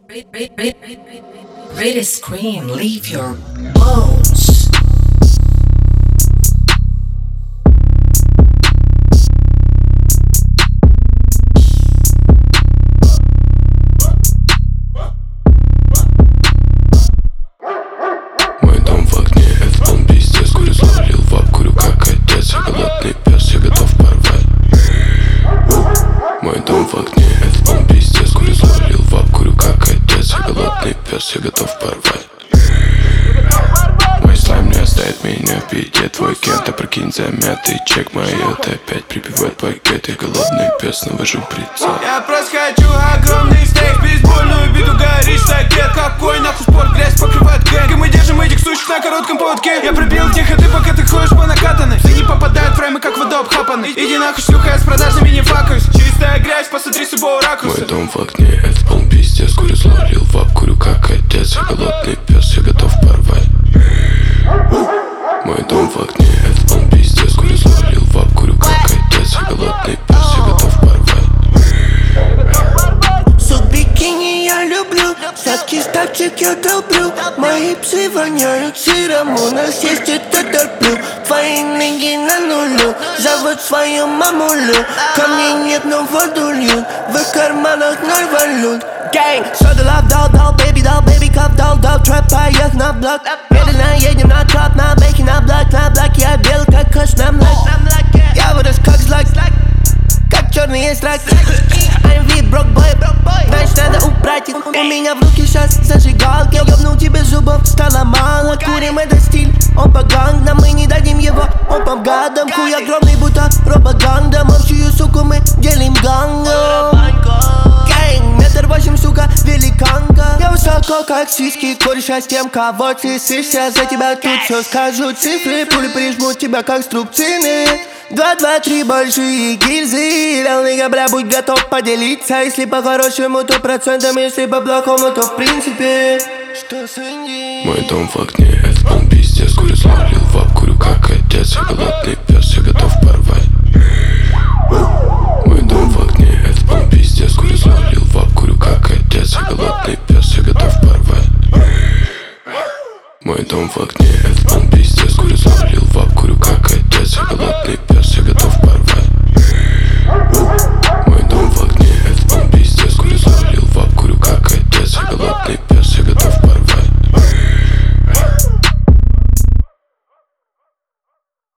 Read screen, leave your bones. Мой дом в огне, это полный пиздец. Курю, завалил в ап, курю как отец. Я голодный пес, я готов порвать. Мой дом в огне, это полный пиздец. Курю, завалил в ап, курю как отец. Я голодный пес, я готов порвать. Мой слайм не оставит меня в беде. Твой кент, опрокинь замятый чек. Мои это опять прибивает пакет. Я голодный пес, навожу прицел. Я просто хочу огромный стейк, бейсбольную биту, горишь стакет. Какой нахуй спорт, грязь покрывает гэнг. И мы держим этих сучек на коротком поводке. Я пробил тихо, ты пока ты ходишь по накатанной. Все не попадают в фреймы, как вода обхапаны. Иди нахуй, шлюха, я с продажными не факаюсь. Чистая грязь, посмотри с любого ракурса. Мой дом в огне, это полный пиздец. Курю, завалил в ап, курю как отец. Я голодный пес, я готов порвать. Мой дом в огне, это полный пиздец. Курю, завалил в ап, курю как отец. Я голодный пес, я готов порвать. Сук бикини я люблю, сладкий ставчик я долблю. Мои псы воняют сыром, у нас есть это терплю. Твои ноги на нулю, зовут свою мамулю. Камней нет, но воду льют, в их карманах 0 валют. Gang, soda love, dog, baby, cup, dog, trap, поех на блок. Медленно едем на троп, на бейке, на блок, я бел, как кэш на млак. Я вырос как злак, как черный есть рак. I'm V, broke boy, значит надо убрать их. У меня в руке сейчас зажигалки. Ёбнул тебе зубов, стало мало. Курим этот стиль, он по гангам. Мы не дадим его, он по гадам. Хуй огромный, будто пропаганда. Общую суку мы делим гангом. Метр 8, сука, великанка. Я высоко, как сиськи, кореша с тем, кого ты сышься. За тебя тут все скажу цифры. Пули прижмут тебя, как струбцины. 2, 2, 3 большие гильзы. Реальный бля, будь готов поделиться. Если по-хорошему, то процентом. Если по-плохому, то в принципе. Что с Инди? Мой дом в огне, это полный пиздец. Курю, завалил в ап, курю как отец. Я голодный пес, я готов порвать. Мой дом в огне, это полный пиздец. Курю, завалил в ап, курю как отец. Я голодный пес, я готов порвать. Мой дом в огне, это полный пиздец. Курю, завалил